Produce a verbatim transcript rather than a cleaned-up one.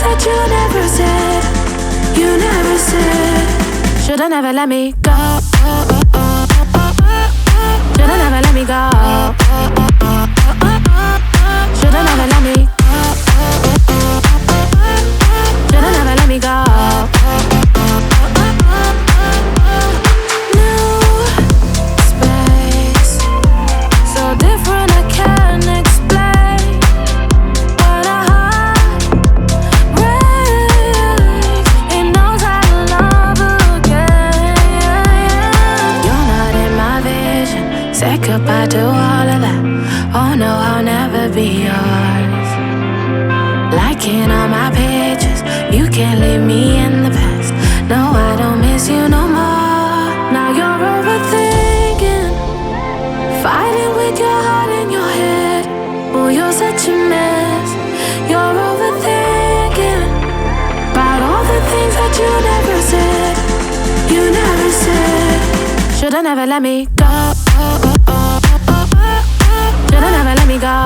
that you never said, you never said. Should've never let me go. Should've never let me go. Should've never let me go. Should've never let me go. Said goodbye to all of that. Oh no, I'll never be yours. Liking all my pictures, you can't leave me in the past. No, I don't miss you no more. Now you're overthinking, fighting with your heart in your head. Oh, you're such a mess. You're overthinking about all the things that you never said, you never said. Should've never let me go. Should've never let me go.